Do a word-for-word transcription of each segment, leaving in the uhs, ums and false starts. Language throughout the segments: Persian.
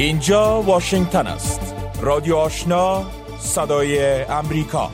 اینجا واشنگتن است. رادیو آشنا، صدای امریکا.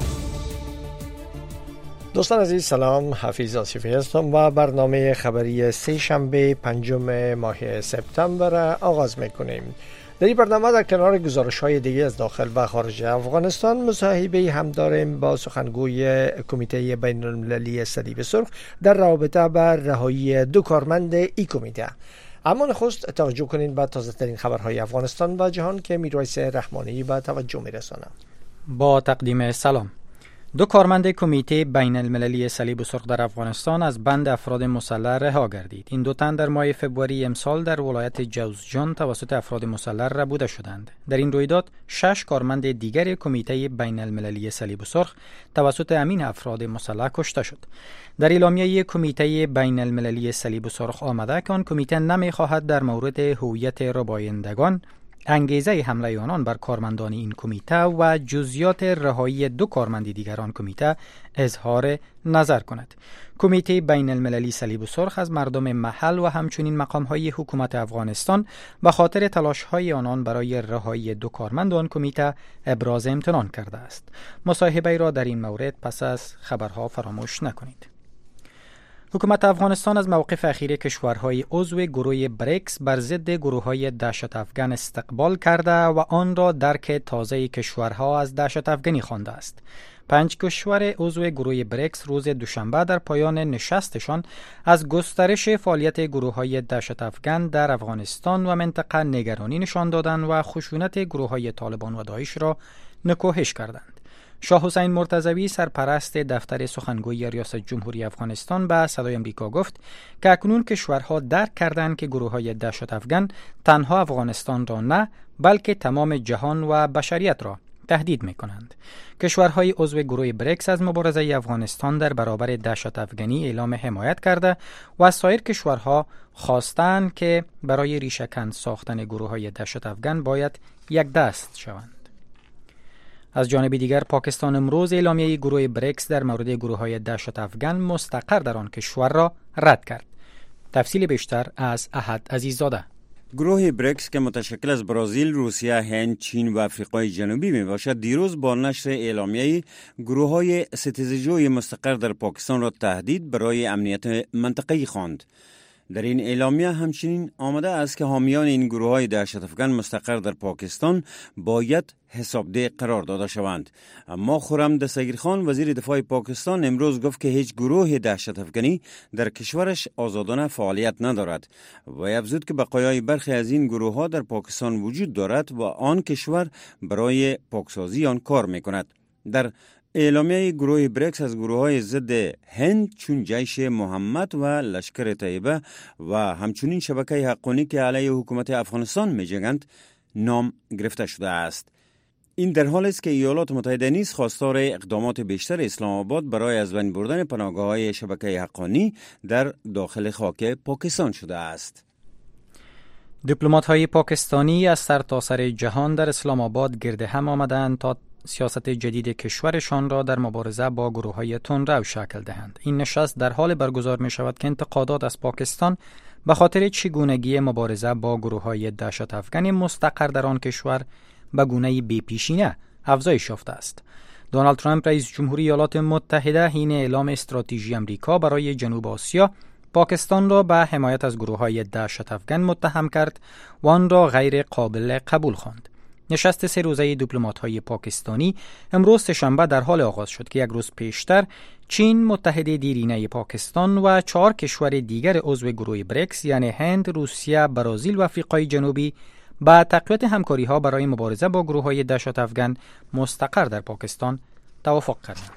دوستان عزیز سلام، حفیظ آصفی هستم و برنامه خبری سه شنبه پنجم ماه سپتامبر آغاز میکنیم. در این برنامه در کنار گزارش های دیگه از داخل و خارج افغانستان مصاحبه هم داریم با سخنگوی کمیته بین المللی صلیب سرخ در رابطه با رهایی دو کارمند ای کمیته. اما نخست توجه کنین به تازه ترین خبرهای افغانستان و جهان که میرویس رحمانی به توجه میرسانم. با تقدیم سلام. دو کارمند کمیته بین المللی صلیب سرخ در افغانستان از بند افراد مسلح رها گردید. این دو تن در ماه فوریه امسال در ولایت جوزجان توسط افراد مسلح ربوده شدند. در این رویداد شش کارمند دیگر کمیته بین المللی صلیب سرخ توسط همین افراد مسلح کشته شد. در اعلامیه کمیته بین المللی صلیب سرخ آمده که آن کمیته نمی‌خواهد در مورد هویت ربایندگان، انگیزه حمله آنان بر کارمندان این کمیته و جزئیات رهایی دو کارمند دیگر آن کمیته اظهار نظر کند. کمیته بین المللی صلیب سرخ از مردم محل و همچنین مقام‌های حکومت افغانستان به خاطر تلاش‌های آنان برای رهایی دو کارمند آن کمیته ابراز امتنان کرده است. مصاحبه را در این مورد پس از خبرها فراموش نکنید. حکومت افغانستان از موقف اخیر کشورهای عضو گروه بریکس بر ضد گروه‌های دهشت افغان استقبال کرده و آن را درک تازه کشورها از دهشت افغانی خوانده است. پنج کشور عضو گروه بریکس روز دوشنبه در پایان نشستشان از گسترش فعالیت گروه‌های دهشت افغان در افغانستان و منطقه نگرانی نشان دادند و خشونت گروه‌های طالبان و داعش را نکوهش کردند. شاه حسین مرتضوی سرپرست دفتر سخنگوی ریاست جمهوری افغانستان به صدای امریکا گفت که اکنون کشورها درک کردند که گروه‌های دهشت افغان تنها افغانستان را نه بلکه تمام جهان و بشریت را تهدید می‌کنند. کشورهای عضو گروه بریکس از مبارزه افغانستان در برابر دهشت افغانی اعلام حمایت کرده و از سایر کشورها خواستند که برای ریشه‌کن ساختن گروه‌های دهشت افغان باید یک دست شوند. از جانب دیگر پاکستان امروز اعلامیه گروه بریکس در مورد گروه‌های دهشت افغان مستقر در آن کشور را رد کرد. تفصیل بیشتر از احد عزیززاده. گروه بریکس که متشکل از برزیل، روسیه، هند، چین و آفریقای جنوبی می باشد، دیروز با نشر اعلامیه گروه‌های ستیزجوی مستقر در پاکستان را تهدید برای امنیت منطقه‌ای خواند. در این اعلامیه همچنین آمده است که حامیان این گروه‌های دهشت افغان مستقر در پاکستان باید حسابده قرار داده شوند. اما خرم دستگیرخان وزیر دفاع پاکستان امروز گفت که هیچ گروه دهشت افغانی در کشورش آزادانه فعالیت ندارد و افزود که بقایای برخی از این گروه‌ها در پاکستان وجود دارد و آن کشور برای پاکسازی آن کار می‌کند. در اعلامیه گروه بریکس از گروه‌های ضد هند چون جیش محمد و لشکر طیبه و همچنین شبکه حقانی که علیه حکومت افغانستان می‌جنگند نام گرفته شده است. این در حالی است که ایالات متحده نیز خواستار اقدامات بیشتر اسلام آباد برای از بین بردن پناهگاه‌های شبکه حقانی در داخل خاک پاکستان شده است. دیپلمات‌های پاکستانی از سرتاسر جهان در اسلام آباد گرد هم آمدند تا سیاست جدید کشورشان را در مبارزه با گروه‌های تندرو شکل دهند. این نشست در حال برگزار می شود که انتقادات از پاکستان به خاطر چگونگی مبارزه با گروه‌های دهشت افغانی مستقر در آن کشور به گونه بی‌پیشینه افزایش یافته است. دونالد ترامپ رئیس جمهوری ایالات متحده حین اعلام استراتژی آمریکا برای جنوب آسیا پاکستان را به حمایت از گروه‌های دهشت افغان متهم کرد و آن را غیر قابل قبول خواند. نشست سه روزه دیپلمات‌های پاکستانی امروز سه‌شنبه در حال آغاز شد که یک روز پیشتر چین متحد دیرینه پاکستان و چهار کشور دیگر عضو گروه بریکس یعنی هند، روسیه، برزیل و آفریقای جنوبی با تقویت همکاری‌ها برای مبارزه با گروه‌های دهشت افغان مستقر در پاکستان توافق کردند.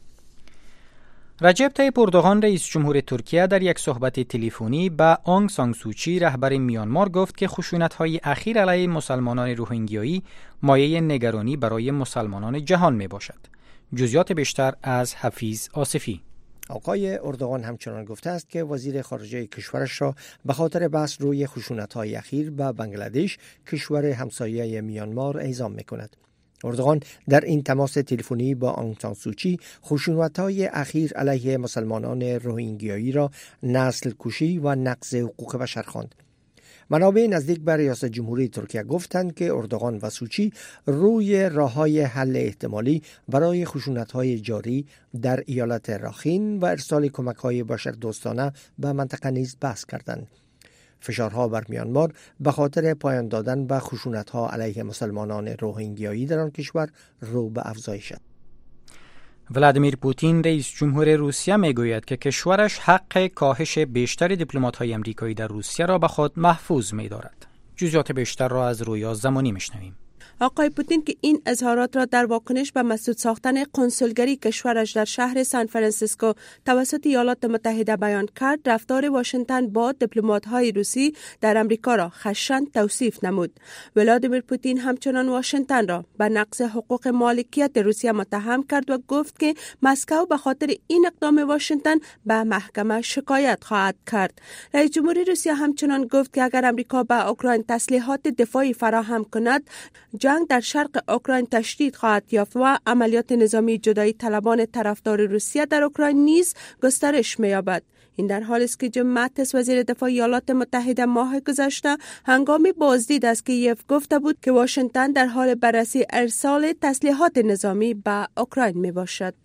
رجب طیب اردوغان رئیس جمهور ترکیه در یک صحبت تلفنی با آنگ سان سوچی رهبر میانمار گفت که خشونت‌های اخیر علیه مسلمانان روهینگیایی مایه نگرانی برای مسلمانان جهان میباشد. جزئیات بیشتر از حفیظ آصفی. آقای اردوغان همچنان گفته است که وزیر خارجه کشورش را به خاطر بحث روی خشونت‌های اخیر به بنگلادش، کشور همسایه میانمار، اعزام می‌کند. اردوغان در این تماس تلفنی با آنگ سان سوچی خشونت‌های اخیر علیه مسلمانان روهینگیایی را نسل کشی و نقض حقوق بشر خواند. منابع نزدیک به ریاست جمهوری ترکیه گفتند که اردوغان و سوچی روی راه‌های حل احتمالی برای خشونت‌های جاری در ایالت راخین و ارسال کمک‌های بشردوستانه به منطقه نیز بحث کردند. فشارها بر میانمار به خاطر پایان دادن به خشونت‌ها علیه مسلمانان روهینگیایی در آن کشور رو به افزایش است. ولادیمیر پوتین رئیس جمهور روسیه میگوید که کشورش حق کاهش بیشتر دیپلمات‌های آمریکایی در روسیه را به خود محفوظ می‌دارد. جزئیات بیشتر را از رویا زمانی میشنویم. آقای پوتین که این اظهارات را در واکنش به مسدود ساختن کنسولگری کشورش در شهر سان فرانسیسکو توسط ایالات متحده بیان کرد، رفتار واشنگتن با دیپلمات‌های روسی در آمریکا را خشن توصیف نمود. ولادیمیر پوتین همچنان واشنگتن را به نقض حقوق مالکیت روسیه متهم کرد و گفت که مسکو به خاطر این اقدام واشنگتن به محکمه شکایت خواهد کرد. رئیس جمهور روسیه همچنان گفت که اگر آمریکا به اوکراین تسلیحات دفاعی فراهم کند، جنگ در شرق اوکراین تشدید خواهد یافت و عملیات نظامی جدایی طلبان طرفدار روسیه در اوکراین نیز گسترش می‌یابد. این در حالی است که جیم ماتیس وزیر دفاع ایالات متحده ماه گذشته هنگامی بازدید از کیف گفته بود که واشنگتن در حال بررسی ارسال تسلیحات نظامی به اوکراین میباشد.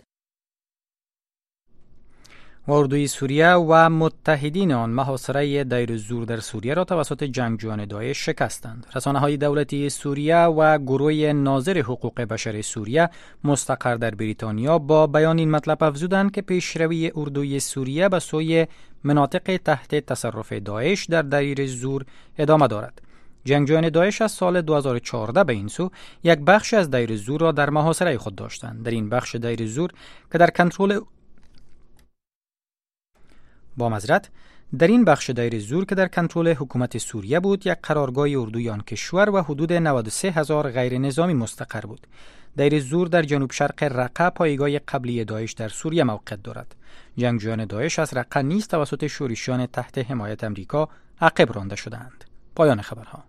اردوی سوریه و متحدین آن محاصره دیر الزور در سوریه را توسط جنگجویان داعش شکستند. رسانه‌های دولتی سوریه و گروه ناظر حقوق بشر سوریه مستقر در بریتانیا با بیان این مطلب افزودند که پیشروی اردوی سوریه به سوی مناطق تحت تصرف داعش در دیر الزور ادامه دارد. جنگجویان داعش از سال دو هزار و چهارده به این سو یک بخش از دیر الزور را در محاصره خود داشتند. در این بخش دیر الزور که در کنترل با معذرت در این بخش دیر الزور که در کنترل حکومت سوریه بود، یک قرارگاه اردوی آن کشور و حدود نود و سه هزار غیر نظامی مستقر بود. دیر الزور در جنوب شرق رقه پایگاه قبلی داعش در سوریه موقعیت دارد. جنگجویان داعش از رقه نیز توسط شورشیان تحت حمایت آمریکا عقب رانده شدند. پایان خبرها.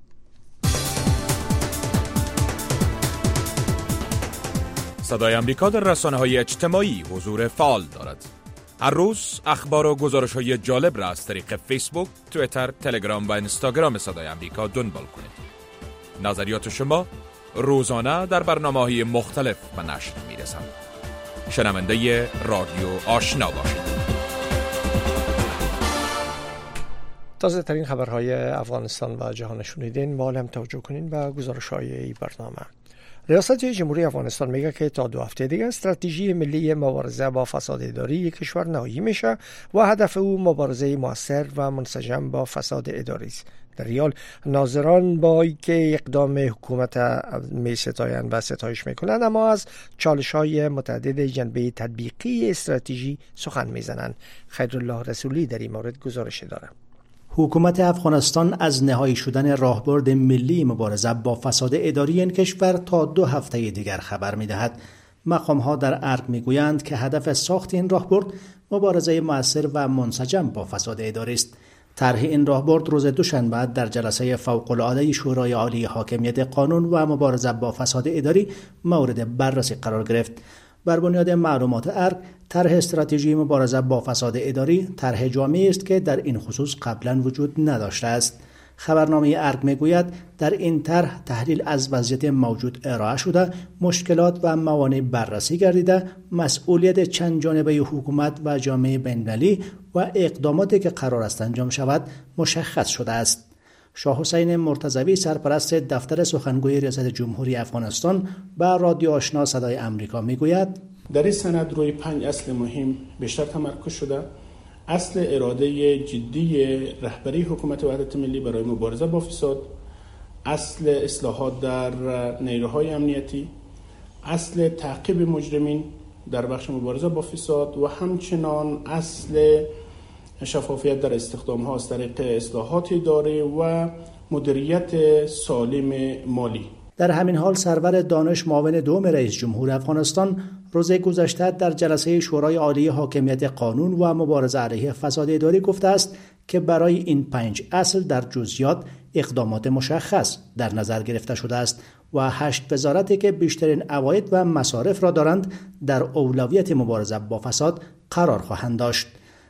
صدای آمریکا در رسانه‌های اجتماعی حضور فعال دارد. هر روز اخبار و گزارش‌های جالب را از طریق فیسبوک، توییتر، تلگرام و اینستاگرام صدای آمریکا دنبال کنید. نظریات شما روزانه در برنامه‌های مختلف به نشر می‌رسند. شنونده رادیو آشنا باشید. تازه ترین خبرهای افغانستان و جهان شنیدین. با هم توجه کنین به گزارش‌های این برنامه. ریاست جمهوری افغانستان میگه که تا دو هفته دیگه استراتژی ملی مبارزه با فساد اداری کشور نهایی میشه و هدف او مبارزه مؤثر و منسجم با فساد اداری است. در ریال ناظران با اینکه اقدام حکومت می ستایند و ستایش میکنند، اما از چالش‌های متعدد جنبه تطبیقی استراتژی سخن میزنند. خیرالله رسولی در این مورد گزارش داره. حکومت افغانستان از نهایی شدن راهبرد ملی مبارزه با فساد اداری این کشور تا دو هفته دیگر خبر می‌دهد. مقام‌ها در ارگ می‌گویند که هدف ساخت این راهبرد مبارزه مؤثر و منسجم با فساد اداری است. طرح این راهبرد روز دوشنبه در جلسه فوق‌العاده شورای عالی حاکمیت قانون و مبارزه با فساد اداری مورد بررسی قرار گرفت. بر بنیاد معلومات ارگ، طرح استراتژی مبارزه با فساد اداری طرح جامعی است که در این خصوص قبلا وجود نداشته است. خبرنامه ارگ میگوید در این طرح تحلیل از وضعیت موجود ارائه شده، مشکلات و موانع بررسی گردیده، مسئولیت چند جانبه حکومت و جامعه بین‌المللی و اقداماتی که قرار است انجام شود مشخص شده است. شاه حسین مرتضوی سرپرست دفتر سخنگوی ریاست جمهوری افغانستان به رادیو آشنا صدای آمریکا میگوید در این سند روی پنج اصل مهم بیشتر تمرکز شده. اصل اراده جدی رهبری حکومت وحدت ملی برای مبارزه با فساد، اصل اصلاحات در نیروهای امنیتی، اصل تعقیب مجرمین در بخش مبارزه با فساد و همچنان اصل شفافیت در استخدام ها از طریق اصلاحات اداری و مدیریت سالم مالی. در همین حال سرور دانش معاون دوم رئیس جمهور افغانستان روز گذشته در جلسه شورای عالی حاکمیت قانون و مبارزه علیه فساد اداری گفته است که برای این پنج اصل در جزئیات اقدامات مشخص در نظر گرفته شده است و هشت وزارتی که بیشترین عواید و مصارف را دارند در اولویت مبارزه با فساد قرار خواهند داشت.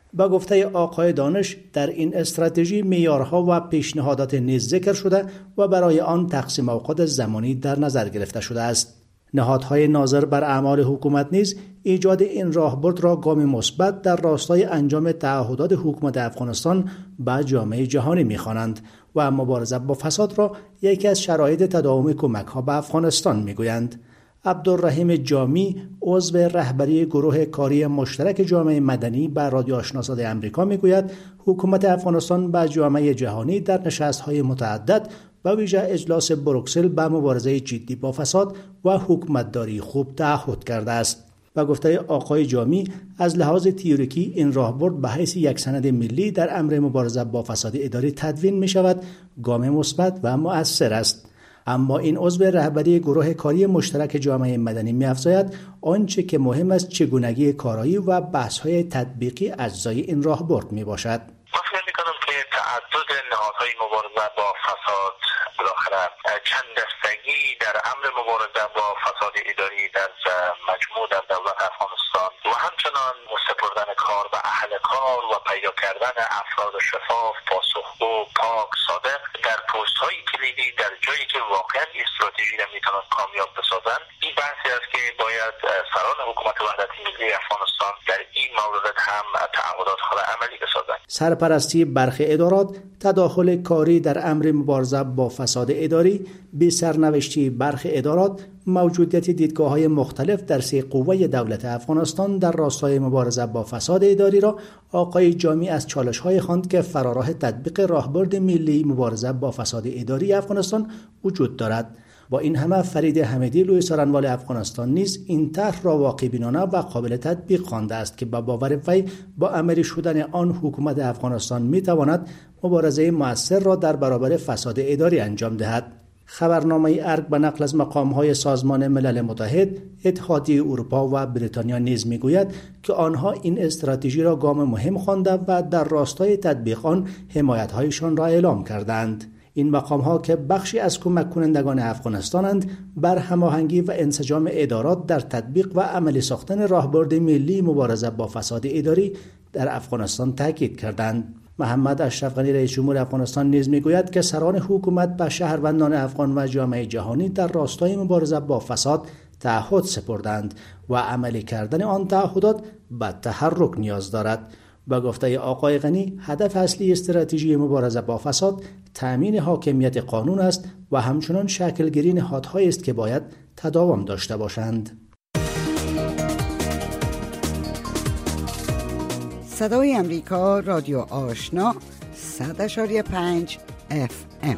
با گفته آقای دانش در این استراتژی معیارها و پیشنهادات نیز ذکر شده و برای آن تقسیم اوقات زمانی در نظر گرفته شده است. نهادهای ناظر بر اعمال حکومت نیز ایجاد این راهبرد را گام مثبت در راستای انجام تعهدات حکومت افغانستان به جامعه جهانی می‌خوانند و مبارزه با فساد را یکی از شرایط تداوم کمک‌ها به افغانستان می‌گویند. عبدالرحیم جامی عضو رهبری گروه کاری مشترک جامعه مدنی به رادیو آشنا صدای آمریکا میگوید حکومت افغانستان به جامعه جهانی در نشست‌های متعدد و ویژه اجلاس بروکسل به مبارزه جدی با فساد و حکومتداری خوب تعهد کرده است. و گفته آقای جامی از لحاظ تئوریکی این راهبرد به حیث یک سند ملی در امر مبارزه با فساد اداری تدوین می شود گام مثبت و مؤثر است. اما این عضو رهبری گروه کاری مشترک جامعه مدنی می‌افزاید آنچه که مهم است چگونگی کارایی و بحث‌های تطبیقی اجزای این راهبرد میباشد. من فکر می‌کنم که تعدد نهادهای مبارزه با فساد بالاخره چند دستگی در امر مبارزه با فساد اداری در مجموع در دولت افغانستان و همچنان سپردن کار به اهل کار و پیدا کردن افراد شفاف، پاسخگو، پاک، صادق در پست‌های کلیدی در جایی که واقعا استراتژی را میتونن کامیاب بسازن. این بحثی است که باید سران حکومت وحدت ملی افغانستان در این مورد هم تعهدات خود عملی بسازند. سرپرستی برخی ادارات، تداخل کاری در امر مبارزه با فساد اداری، بی سرنوشتی برخی ادارات، موجودیت دیدگاه‌های مختلف در سه قوه دولت افغانستان در راستای مبارزه با فساد اداری را آقای جامی از چالش‌های خواند که فراراه تطبیق راهبرد ملی مبارزه با فساد اداری افغانستان وجود دارد. با این همه فرید حمیدی لوی سرانوال افغانستان نیز این طرح را واقع بینانه و قابل تطبیق خوانده است که با باور وی با عملی شدن آن حکومت افغانستان می‌تواند مبارزه مؤثر را در برابر فساد اداری انجام دهد. خبرنامه ارگ به نقل از مقام‌های سازمان ملل متحد، اتحادیه اروپا و بریتانیا نیز می‌گوید که آنها این استراتژی را گام مهم خوانده و در راستای تطبیق آن حمایت‌هایشان را اعلام کردند. این مقام‌ها که بخشی از کمک کنندگان افغانستانند بر هماهنگی و انسجام ادارات در تطبیق و عملی ساختن راهبرد ملی مبارزه با فساد اداری در افغانستان تاکید کردند. محمد اشرف غنی رئیس جمهور افغانستان نیز میگوید که سران حکومت به شهروندان افغان و جامعه جهانی در راستای مبارزه با فساد تعهد سپردند و عملی کردن آن تعهدات به تحرک نیاز دارد. با گفته آقای غنی هدف اصلی استراتژی مبارزه با فساد تأمین حاکمیت قانون است و همچنان شکلگیری نهادهایی است که باید تداوم داشته باشند. صدای امریکا، رادیو آشنا، صد اشاری پنج اف ام.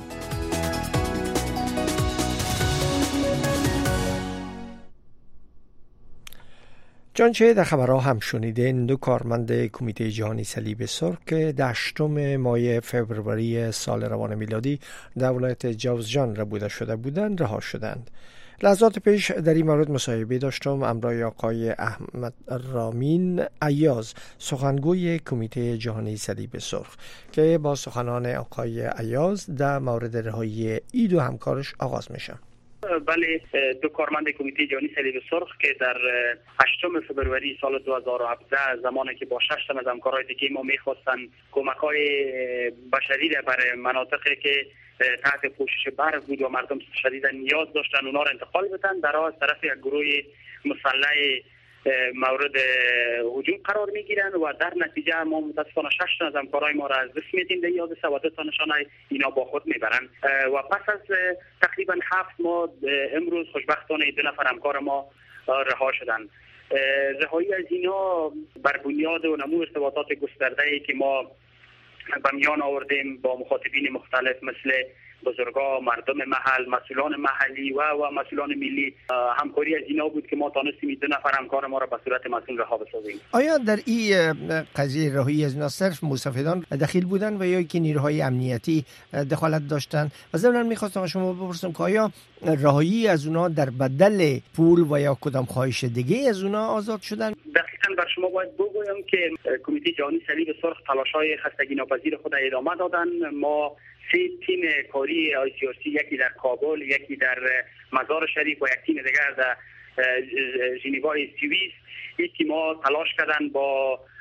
چنانچه در خبرها هم شنیدین، دو کارمند کمیته جهانی صلیب سرخ که در هشتم ماه فوریه سال روان میلادی در ولایت جوزجان ربوده شده بودند رها شدند. لحظات پیش در این مورد مصاحبه داشتم همراه آقای احمد رامین ایاز، سخنگوی کمیته جهانی صلیب سرخ، که با سخنان آقای ایاز در مورد رهایی ای دو همکارش آغاز میشه. بله، دو کارمند کمیته جهانی صلیب سرخ که در هشتم فوریه سال دو هزار و هفده زمانی که با شش تن از همکارای دیگه ما می‌خواستن کمک‌های بشری را برای مناطقی که تحت پوشش برف بود و مردم شدیدا نیاز داشتن اونا را انتقال بدن، در از طرف یک گروه مسلح مورد هجوم قرار میگیرن و در نتیجه ما متاسفانه شش تن از همکارای ما را از دست میدیم در این حادثه و دو تنشان اینا با خود میبرن و پس از تقریبا هفت ماه امروز خوشبختانه دو نفر همکار ما رها شدن. رهایی از اینا بر بنیاد و نمو ارتباطات گسترده‌ای که ما به میان آوردیم با مخاطبین مختلف مثل بزرگا، مردم محل، مسئولان محلی و و مسئولان ملی، همکاری از اینا بود که ما تانستیم دو نفر همکار ما را به صورت مسئول رها بسازیم. آیا در این قضیه رهایی از اینا صرف مستفیدان دخیل بودن و یا که نیروهای امنیتی دخالت داشتن؟ و ضمن می‌خواستم شما بپرسم که آیا رهایی از اونا در بدل پول و یا کدام خواهش دیگه از اونا آزاد شدن؟ دقیقاً بر شما باید بگویم که کمیته جهانی صلیب سرخ تلاش‌های خستگی ناپذیر خود ادامه دادن. ما سه تیم کاری آی سی آر سی، یکی در کابل، یکی در مزار شریف و یک تیم دیگر در ژنوا سوئیس، این تیم‌ها تلاش کردن با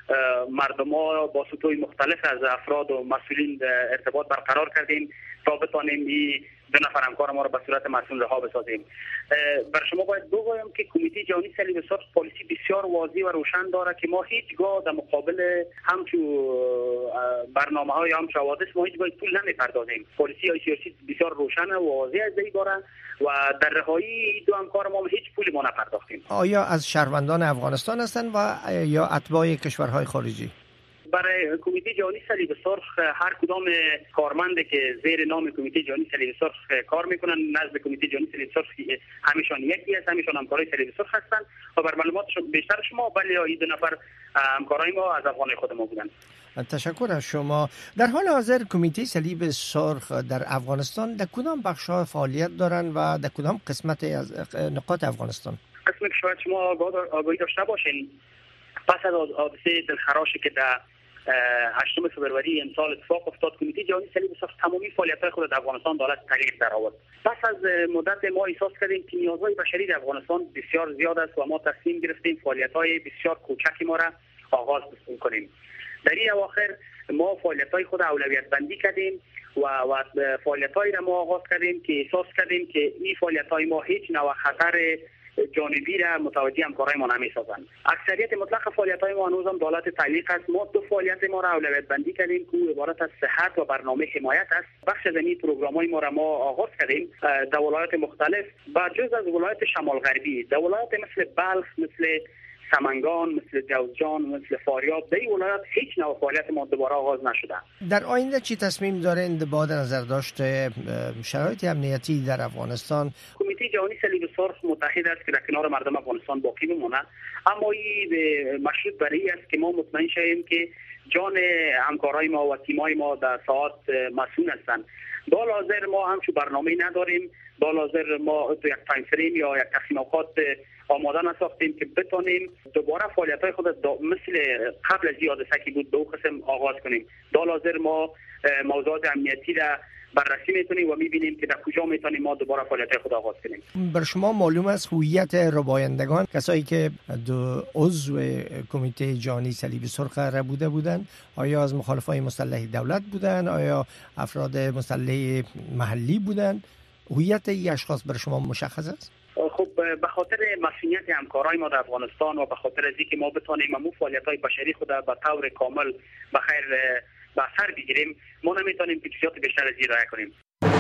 مردم ها با سطوح مختلف از افراد و مسئولین ارتباط برقرار کردیم تا بتانیم این دو نفر همکار ما را به صورت مسئول رها بسازیم. بر شما باید بگویم که کمیته جهانی صلیب سرخ پالیسی بسیار واضح و روشن داره که ما هیچگاه در مقابل همچو برنامه های همچو حوادث ما هیچگاه پول نمیپردازیم. پالیسی های سیاسی بسیار روشن و واضح از این داره و در رهایی دو همکار ما هیچ پولی ما نپرداختیم. آیا از شهروندان افغانستان هستند و یا اتباع کشورهای خارجی؟ برای کمیته جهانی صلیب سرخ هر کدام کارمند که زیر نام کمیته جهانی صلیب سرخ کار میکنن نزد کمیته جهانی صلیب سرخ همیشان یکی است، همیشان همکارای صلیب سرخ هستند و بر معلومات بیشتر شما ولی این دو نفر همکارای ما از افغانای خود ما بودن. تشکر از شما. در حال حاضر کمیته صلیب سرخ در افغانستان در کدام بخش‌ها فعالیت دارند و در کدام قسمت از نقاط افغانستان؟ قسمی که شاید شما آگاهی داشته باشین پس از حادثه دلخراشی که در هشتم فوریه امسال اتفاق افتاد، کمیته جهانی صلیب سرخ تمامی فعالیت‌های خود در افغانستان دولت تغییر در آورد. پس از مدت ما احساس کردیم که نیازهای بشری در افغانستان بسیار زیاد است و ما تصمیم گرفتیم فعالیت‌های بسیار کوچکی ما را آغاز کنیم. در این اواخر ما فعالیت‌های خود اولویت بندی کردیم و و فعالیت‌هایی را ما آغاز کردیم که احساس کردیم که این فعالیت‌های ما هیچ نوع خطر جانبی را متوجه همکارای ما نمی‌سازند. اکثریت مطلق فعالیت‌های ما هنوز هم دولت تعلیق است. ما دو فعالیت ما را اولویت بندی کردیم که عبارت از صحت و برنامه حمایت است. بخش از این پروگرام‌های ما را ما آغاز کردیم در ولایات مختلف با جز از ولایت شمال غربی، در ولایات مثل بلخ، مثل سمنگان، مثل جوزجان، مثل فاریاب، در این ولایات هیچ نوع فعالیت ما دوباره آغاز نشده. در آینده چی تصمیم دارند با نظر داشته شرایط امنیتی در افغانستان؟ کمیته جهانی صلیب سرخ متحد است که در کنار مردم افغانستان باقی بمانه، اما این مشروط بر این است که ما مطمئن شویم که جان همکارای ما و تیمای ما در ساعات مسئول هستند. با لازر ما همچون برنامه نداریم، با لازر ما تو یک تایم فریم یا یک تقسیم اوقات آماده نساختیم که بتونیم دوباره فعالیت‌های خود مثل قبل از این حادثه که بود به اون قسم آغاز کنیم. با لازر ما موضوعات امنیتی را بررسی می‌کنیم و می‌بینیم که در کجا می‌تونیم ما دوباره فعالیت‌های خود آغاز کنیم. بر شما معلوم است هویت ربایندگان، کسایی که دو عضو کمیته جهانی صلیب سرخ را بوده بودند، آیا از مخالفای مسلح دولت بودند؟ آیا افراد مسلح محلی بودند؟ هویت این اشخاص بر شما مشخص است؟ خب به خاطر مسئولیت همکارای ما در افغانستان و به خاطر از اینکه ما بتونیم امو فعالیت‌های بشری خود به طور کامل به خیر به اثر بگیریم، ما نمیتونیم که جزئیات بیشتر از این رعایت کنیم.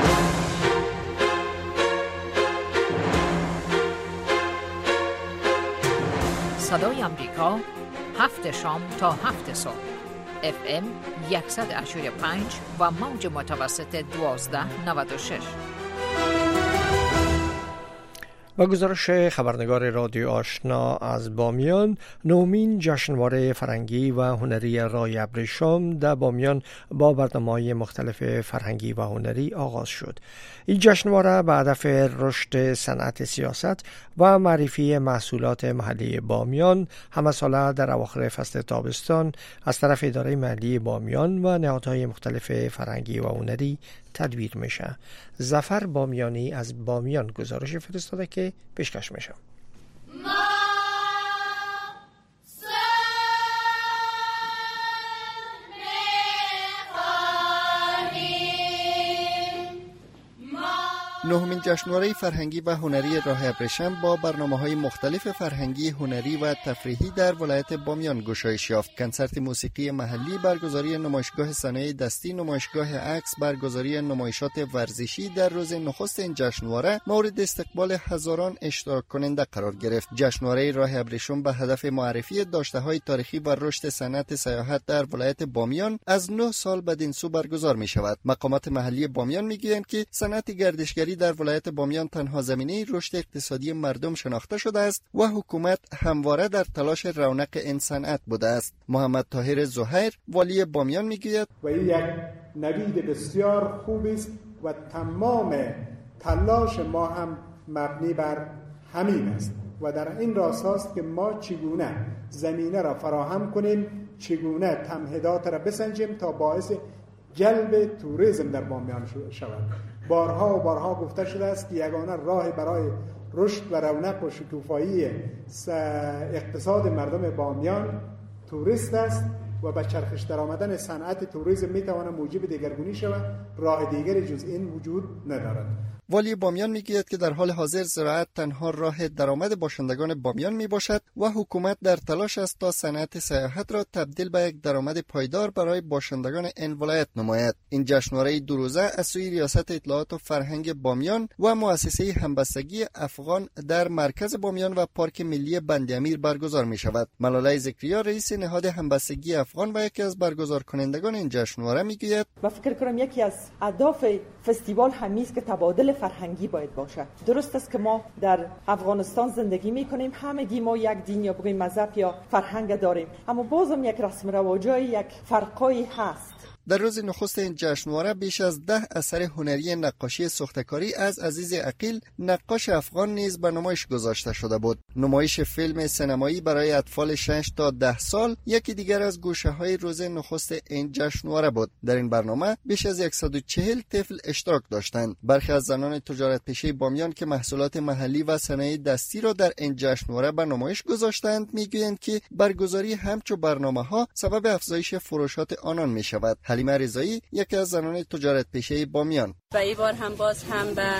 صدای آمریکا هفت شام تا هفت صبح اف ام صد و هشتاد و پنج و موج متوسط دوازده نود و شش. با گزارش خبرنگار رادیو آشنا از بامیان، نومین جشنواره فرهنگی و هنری رای ابریشم در بامیان با برنامه‌های مختلف فرهنگی و هنری آغاز شد. این جشنواره به هدف رشد صنعت سیاست و معرفی محصولات محلی بامیان همساله در اواخر فصل تابستان از طرف اداره محلی بامیان و نهادهای مختلف فرهنگی و هنری تدبیر میشه. ظفر بامیانی از بامیان گزارش فرستاده که پیشکش میشه. نهمین جشنواره فرهنگی و هنری راه ابریشم با برنامه‌های مختلف فرهنگی، هنری و تفریحی در ولایت بامیان گشایش یافت. کنسرت موسیقی محلی، برگزاری نمایشگاه صنایع دستی، نمایشگاه عکس، برگزاری نمایشات ورزشی در روز نخست این جشنواره مورد استقبال هزاران اشتراک کننده قرار گرفت. جشنواره راه ابریشم به هدف معرفی داشته‌های تاریخی و رشد صنعت سیاحت در ولایت بامیان از نه سال بدین سو برگزار می‌شود. مقامات محلی بامیان می‌گویند که صنعت گردشگری در ولایت بامیان تنها زمینه رشد اقتصادی مردم شناخته شده است و حکومت همواره در تلاش رونق این صنعت بوده است. محمد طاهر زهیر والی بامیان میگوید و این یک نوید بسیار خوب است و تمام تلاش ما هم مبنی بر همین است و در این راست است که ما چگونه زمینه را فراهم کنیم، چگونه تمهیدات را بسنجیم تا باعث جلب توریسم در بامیان شود. بارها و بارها گفته شده است که یگانه راه برای رشد و رونق و شکوفایی اقتصاد مردم بامیان توریست است و به چرخش در آمدن صنعت توریسم میتواند موجب دگرگونی شود. راه دیگری جز این وجود ندارد. والی بامیان میگوید که در حال حاضر زراعت تنها راه درآمد باشندگان بامیان میباشد و حکومت در تلاش است تا صنعت سیاحت را تبدیل به یک درآمد پایدار برای باشندگان این ولایت نماید. این جشنواره دو روزه از سوی ریاست اطلاعات و فرهنگ بامیان و مؤسسه همبستگی افغان در مرکز بامیان و پارک ملی بند امیر برگزار می شود. ملاله ذکریا رئیس نهاد همبستگی افغان و یکی از برگزار کنندگان این جشنواره میگوید: و فکر کنم یکی از اهداف فستیوال همین است که تبادل فرهنگی باید باشه. درست است که ما در افغانستان زندگی میکنیم، همگی ما یک دین یا بگویم مذهب یا فرهنگ داریم، اما بازم یک رسم و رواجای یک فرقایی هست. در روز نخست این جشنواره بیش از ده اثر هنری نقاشی سختکاری از عزیز عقیل نقاش افغان نیز به نمایش گذاشته شده بود. نمایش فیلم سینمایی برای اطفال شش تا ده سال یکی دیگر از گوشه‌های روز نخست این جشنواره بود. در این برنامه بیش از صد و چهل طفل اشتراک داشتند. برخی از زنان تجارت پیشه بامیان که محصولات محلی و صنایع دستی را در این جشنواره به نمایش گذاشتند میگویند که برگزاری همچو برنامه‌ها سبب افزایش فروشات آنان می‌شود. حلیمه رضایی یکی از زنان تجارت پیشه بامیان: و این بار هم باز هم به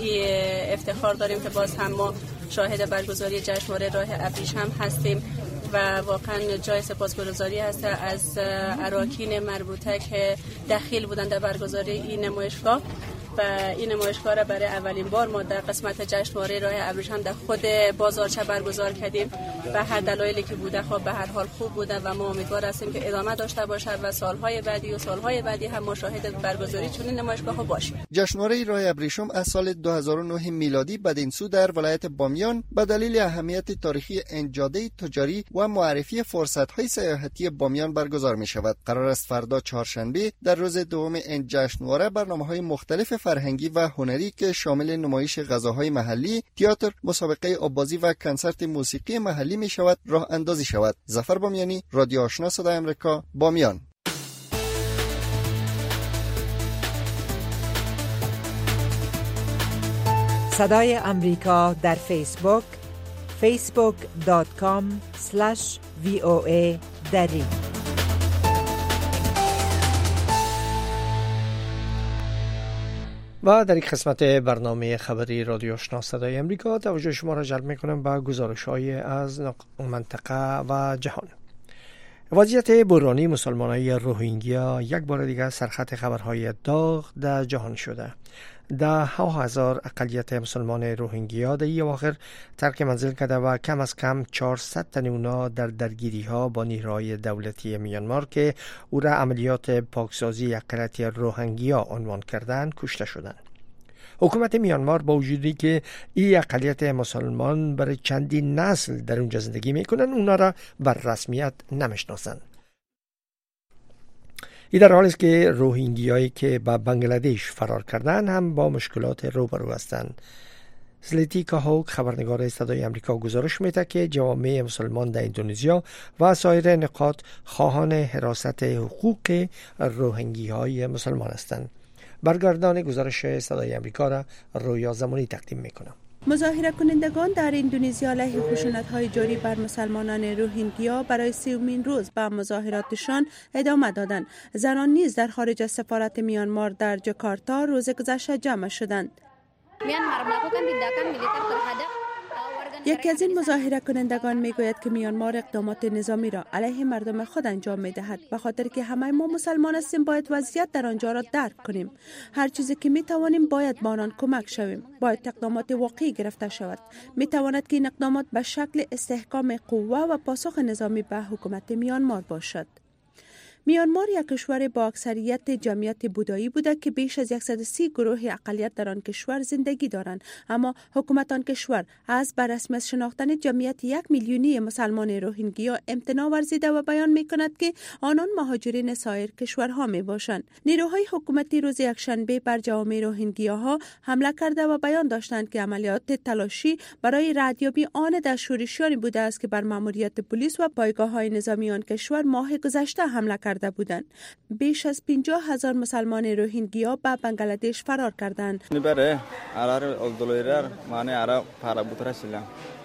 این افتخار داریم که باز هم ما شاهد برگزاری جشنواره راه ابریشم هستیم و واقعا جای سپاسگزاری هست از اراکین مربوطه که دخیل بودند در برگزاری این نمایشگاه. و این نمایشگاه را برای اولین بار ما در قسمت جشنواره راه ابریشم در خود بازارچه برگزار کردیم و هر دلایلی که بوده خب به هر حال خوب بوده و ما امیدوار هستیم که ادامه داشته باشد و سالهای بعدی و سالهای بعدی هم ما شاهد برگزاری چنین نمایشگاه ها باشیم. جشنواره راه ابریشم از سال دو هزار و نه میلادی بدین سو در ولایت بامیان به دلیل اهمیت تاریخی این جاده تجاری و معرفی فرصت‌های سیاحتی بامیان برگزار می شود. قرار است فردا چهارشنبه در روز دوم این جشنواره برنامه‌های مختلف فرهنگی و هنری که شامل نمایش غذاهای محلی، تئاتر، مسابقه آبازی و کنسرت موسیقی محلی می شود راه اندازی شود. ظفر بامیانی، رادیو آشنا صدای آمریکا، بامیان. صدای آمریکا در فیسبوک فیسبوک دات کام اسلش وی او ای دری. و در این قسمت برنامه خبری رادیو آشنا صدای امریکا توجه شما را جلب می‌کنم به گزارش‌های از منطقه و جهان. وضعیت بحرانی مسلمانان روهینگیا یک بار دیگر سرخط خبرهای داغ در جهان شده. ده ها هزار اقلیت مسلمان روهینگیا در این اواخر ترک منزل کرده و کم از کم چهارصد تن اونا در درگیری ها با نیروهای دولتی میانمار که او را عملیات پاکسازی اقلیت روهینگیا عنوان کردند کشته شدند. حکومت میانمار با وجودی که این اقلیت مسلمان برای چندین نسل در اونجا زندگی میکنن اونا را بر رسمیت نمیشناسند. این در حالی است که روهینگیایی که به بنگلادش فرار کردن هم با مشکلات روبرو هستند. سلیتی کاهوک خبرنگار صدای آمریکا گزارش میده که جوامع مسلمان در اندونزیا و سایر نقاط خواهان حراست حقوق روهینگی‌های مسلمان هستند. برگردان گزارش صدای آمریکا را رویا زمانی تقدیم میکنم. مظاهره کنندگان در اندونزیا علیه خشونت‌های جاری بر مسلمانان روهینگیا برای سومین روز به مظاهراتشان ادامه دادند. زنان نیز در خارج از سفارت میانمار در جاکارتا روز گذشته جمع شدند. یکی از این مظاهره کنندگان میگوید که میانمار اقدامات نظامی را علیه مردم خود انجام میدهد، به خاطر که همه ما مسلمان هستیم باید وضعیت در آنجا را درک کنیم. هر چیزی که میتوانیم باید با آنان کمک شویم. باید اقدامات واقعی گرفته شود. میتواند که این اقدامات به شکل استحکام قوه و پاسخ نظامی به حکومت میانمار باشد. میانمار یک کشور با اکثریت جمعیت بودایی بوده که بیش از صد و سی گروه اقلیت در آن کشور زندگی دارند، اما حکومت آن کشور از بر رسمی از شناختن جمعیت یک میلیونی مسلمان روهینگیا امتناع ورزیده و بیان می کند که آنان مهاجرین سایر کشورها می باشند. نیروهای حکومتی روز یکشنبه بر جوامع روهینگیاها حمله کرده و بیان داشتند که عملیات تلاشی برای ردیابی آن در شورشیانی بوده است که بر ماموریت پلیس و پایگاه‌های نظامی آن کشور ماه گذشته حمله کرده بودند. بیش از پنجاه هزار مسلمان روهینگیا به بنگلادش فرار کردند.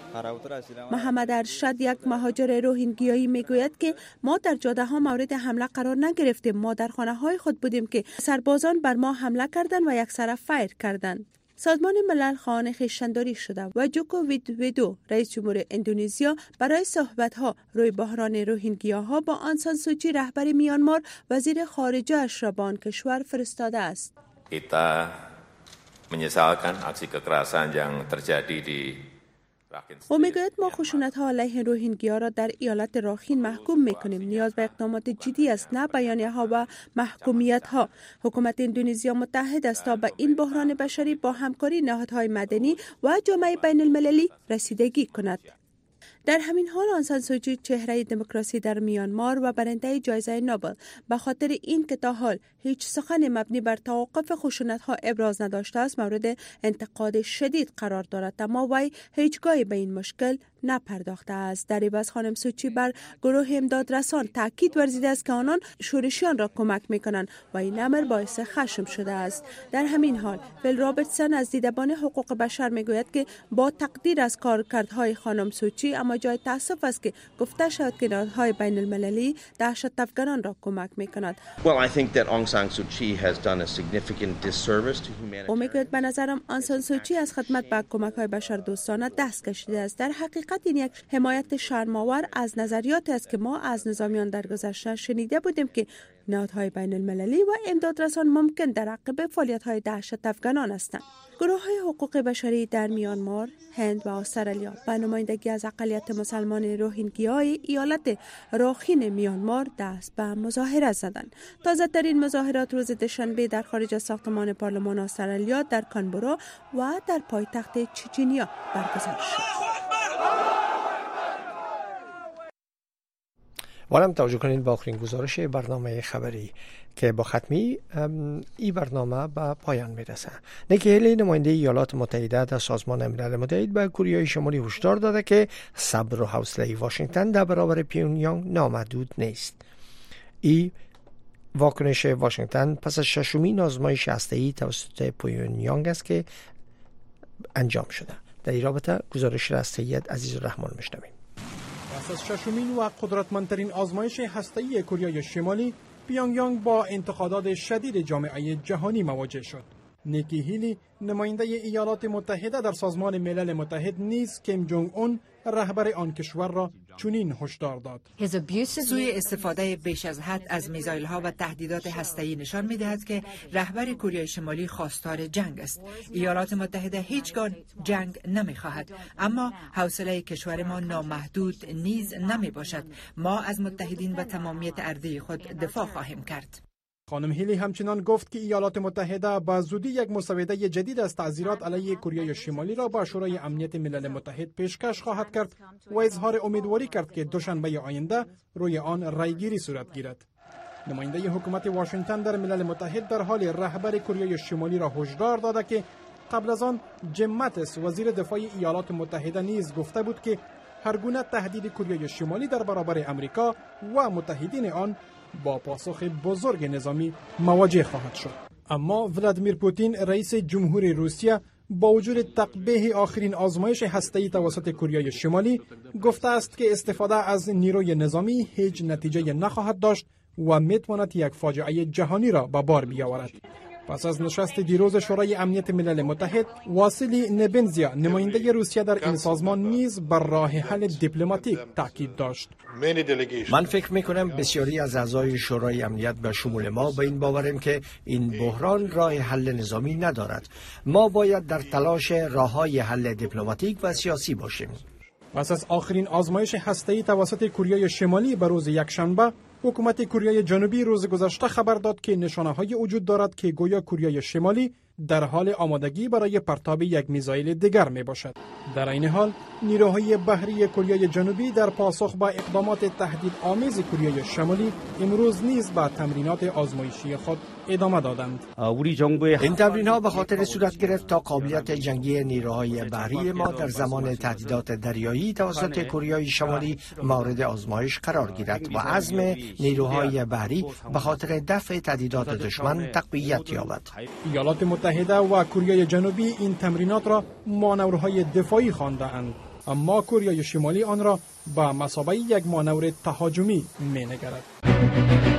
محمد ارشد، یک مهاجر روهینگیایی، میگوید که ما در جاده ها مورد حمله قرار نگرفتیم. ما در خانه های خود بودیم که سربازان بر ما حمله کردند و یک سر فایر کردند. سازمان ملل خواهان خویشتن‌داری شده و جوکو ویدودو، رئیس جمهور اندونزیا، برای صحبت‌ها روی بحران روهینگیاها با آن سان سوچی رهبر میانمار وزیر خارجه اش را به آن کشور فرستاده است. Kita menyesalkan aksi kekerasan yang terjadi di او میگوید ما خشونت ها علیه روهینگیا را در ایالت راخین محکوم میکنیم. نیاز به اقدامات جدی است، نه بیانیه ها و محکومیت ها. حکومت اندونزیا متحد است تا به این بحران بشری با همکاری نهادهای مدنی و جامعه بین المللی رسیدگی کند. در همین حال آن سان سوچی، چهره دموکراسی در میانمار و برنده جایزه نوبل، به خاطر این که تا حال هیچ سخن مبنی بر توقف خشونت‌ها ابراز نداشته است، مورد انتقاد شدید قرار دارد، اما وی هیچگاه به این مشکل نپرداخته است. در عوض خانم سوچی بر گروه امدادرسان تاکید ورزیده است که آنان شورشیان را کمک می‌کنند و این امر باعث خشم شده است. در همین حال فیل رابرتسون از دیدبان حقوق بشر میگوید که با تقدیر از کارکردهای خانم سوچی، اما جای تأسف است که گفته شد که نهادهای بین المللی دهشت افغانان را کمک می‌کند. Well, I think that Aung San Suu Kyi has done a significant disservice to humanity. او میگوید به نظرم آن سان سوچی از خدمت به کمک‌های بشردوستانه دست کشیده است. در حقیقت این یک حمایت شرم‌آور از نظریات است که ما از نظامیان در گذشته شنیده بودیم که نهادهای بین المللی و امدادرسان ممکن در عقب فعالیت‌های دهشت افغانان هستند. گروه‌های حقوق بشری در میانمار، هند و استرالیا به نمایندگی از اقلیت مسلمان روهینگیای ایالت راخین میانمار دست به مظاهره زدند. تازه‌ترین مظاهرات روز دوشنبه در خارج از ساختمان پارلمان استرالیا در کانبرا و در پایتخت چچنیا برگزار شد. وارم توجه کنید با آخرین گزارش برنامه خبری که با ختمی این برنامه به پایان میرسه. نیکی هیلی، نماینده ایالات متحده در سازمان ملل متحد به کره شمالی هشدار داده که صبر و حوصله واشنگتن در برابر پیونیانگ نامحدود نیست. این واکنش واشنگتن پس از ششمین آزمایش هسته‌ای توسط پیونیانگ است که انجام شده. در این رابطه گزارش را از سید عزیز الرحمن میشنویم. پس از ششمین و قدرتمندترین آزمایش هسته‌ای کره شمالی، پیونگیانگ با انتقادات شدید جامعه جهانی مواجه شد. نیکی هیلی، نماینده ایالات متحده در سازمان ملل متحد، نیز کیم جونگ اون رهبر آن کشور را چنین هشدار داد. سوی استفاده بیش از حد از میزایل ها و تهدیدات هسته‌ای نشان می‌دهد که رهبر کره شمالی خواستار جنگ است. ایالات متحده هیچگاه جنگ نمی‌خواهد، اما حوصله کشور ما نامحدود نیز نمی‌باشد. ما از متحدین و تمامیت ارضی خود دفاع خواهیم کرد. خانم هیلی همچنان گفت که ایالات متحده با زودی یک مسوده جدید از تعزیرات علیه کره شمالی را با شورای امنیت ملل متحد پیشکش خواهد کرد و اظهار امیدواری کرد که دوشنبه آینده روی آن رایگیری صورت گیرد. نماینده حکومت واشنگتن در ملل متحد در حال رهبر کره شمالی را هشدار داده که قبل از آن جیم ماتیس، وزیر دفاع ایالات متحده، نیز گفته بود که هر گونه تهدید کره شمالی در برابر امریکا و متحدین آن با پاسخ بزرگ نظامی مواجه خواهد شد. اما ولادیمیر پوتین، رئیس جمهور روسیه، با وجود تقبیح آخرین آزمایش هسته‌ای توسط کره شمالی، گفته است که استفاده از نیروی نظامی هیچ نتیجه نخواهد داشت و میتواند یک فاجعه جهانی را به بار بیاورد. پس از نشست دیروز شورای امنیت ملل متحد، واسیلی نبنزیا، نماینده روسیه در این سازمان، نیز بر راه حل دیپلماتیک تاکید داشت. من فکر میکنم بسیاری از اعضای شورای امنیت به شمول ما به این باوریم که این بحران راه حل نظامی ندارد. ما باید در تلاش راههای حل دیپلماتیک و سیاسی باشیم. پس از آخرین آزمایش هسته‌ای توسط کره شمالی به روز یکشنبه، حکومت کره جنوبی روز گذشته خبر داد که نشانه‌های وجود دارد که گویا کره شمالی در حال آمادگی برای پرتاب یک میزایل دیگر می باشد. در این حال نیروهای بحری کره جنوبی در پاسخ به اقدامات تهدید آمیز کره شمالی امروز نیز به تمرینات آزمایشی خود ادامه دادند. این تمرین‌ها به خاطر صورت گرفت تا قابلیت جنگی نیروهای بحری ما در زمان تهدیدات دریایی توسط کره شمالی مورد آزمایش قرار گیرد و عزم نیروهای بحری به خاطر دفع تهدیدات دشمن تقویت یابد. ایالات متحده و کره جنوبی این تمرینات را مانورهای دفاعی خوانده‌اند. اما کره شمالی آن را به مثابه یک مانور تهاجمی می‌نگرد.